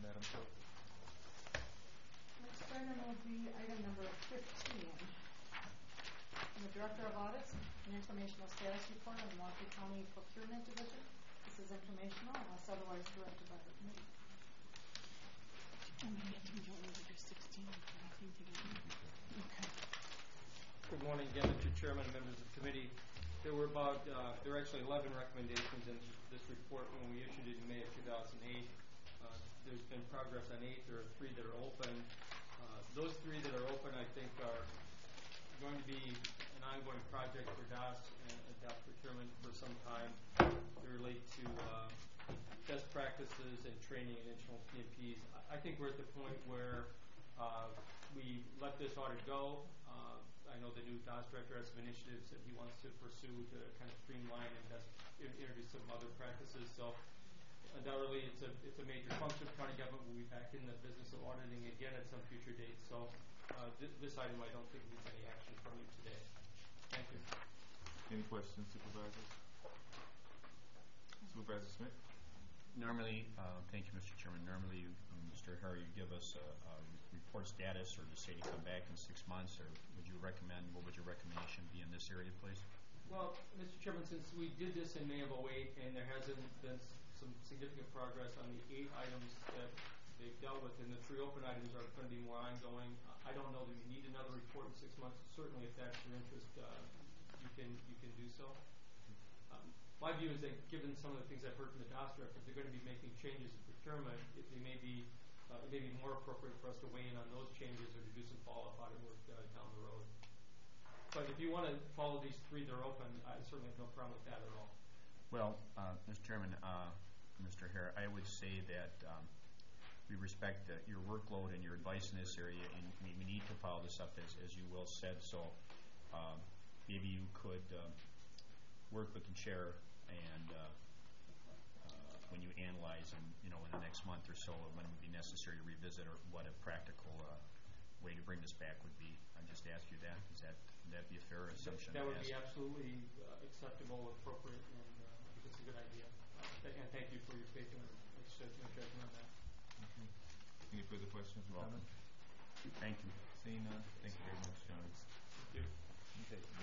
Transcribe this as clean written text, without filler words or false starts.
Madam Clerk. Next item will be item number 15. From the Director of Audits, an informational status report on the Milwaukee County Procurement Division. This is informational unless otherwise directed by the committee. Good morning again, Mr. Chairman and members of the committee. There were there were actually 11 recommendations in this report when we issued it in May of 2008. There's been progress on 8. There are 3 that are open. Those 3 that are open, I think, are going to be an ongoing project for DAS and DAS procurement for some time. They relate to best practices and training and internal P&Ps. I think we're at the point where we let this audit go. I know the new DAS director has some initiatives that he wants to pursue to kind of streamline and introduce some other practices. So undoubtedly, it's a major function of county government. We'll be back in the business of auditing again at some future date. So this item, I don't think needs any action from you today. Thank you. Any questions, Supervisors? Supervisor Smith? Normally, thank you, Mr. Chairman. Normally, Mr. Harry, you give us a report status, or just say to come back in 6 months, or would you recommend? What would your recommendation be in this area, please? Well, Mr. Chairman, since we did this in May of 2008, and there hasn't been some significant progress on the 8 items that they've dealt with, and the 3 open items are going to be more ongoing. I don't know that you need another report in 6 months. Certainly, if that's your interest, you can do so. My view is that given some of the things I've heard from the DAS director, if they're going to be making changes in procurement, it may be more appropriate for us to weigh in on those changes or to do some follow-up audit work down the road. But if you want to follow these 3 that are open, I certainly have no problem with that at all. Well, Mr. Chairman, Mr. Hare, I would say that we respect your workload and your advice in this area, and we need to follow this up, as you well said. So maybe you could work with the chair, and when you analyze, and in the next month or so, when it would be necessary to revisit, or what a practical way to bring this back would be. I just ask you that. Would that be a fair assumption? That would be absolutely acceptable, appropriate, and I think it's a good idea. And thank you for your faith and judgment on that. Okay. Any further questions or comments? Thank you. Seeing none, thank you very much, John. Thank you. Okay.